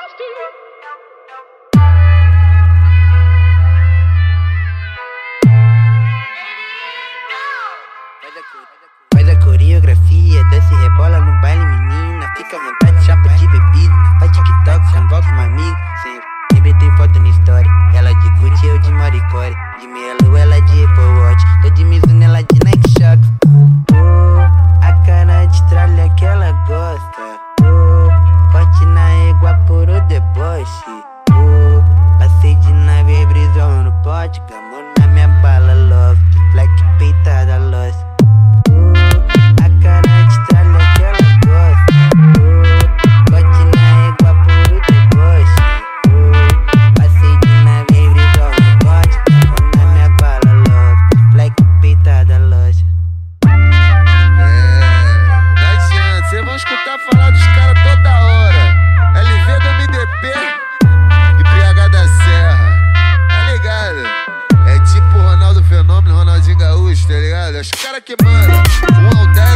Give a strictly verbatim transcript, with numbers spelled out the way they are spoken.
Faz a coreografia, desce e rebola no baile, menina. Fica à vontade, chapa de bebida. Faz TikTok, convoca uma amiga. Sempre, sempre tem foto na história. Ela de Gucci, eu de Maricore. De meia lua, ela de Apple Watch. Tô de Mizuno, ela de Nike Shox. Oh, a cara de tralha que ela gosta. Oh, forte na égua por o deboche. Oh, passei de nave, brisou no pote. Camou na minha bala, love. Black peitada, lost. Escutar falar dos caras toda hora. L V do M D P e P H da Serra, tá ligado? É tipo Ronaldo Fenômeno, Ronaldinho Gaúcho, tá ligado? É os caras que mandam um ao dez.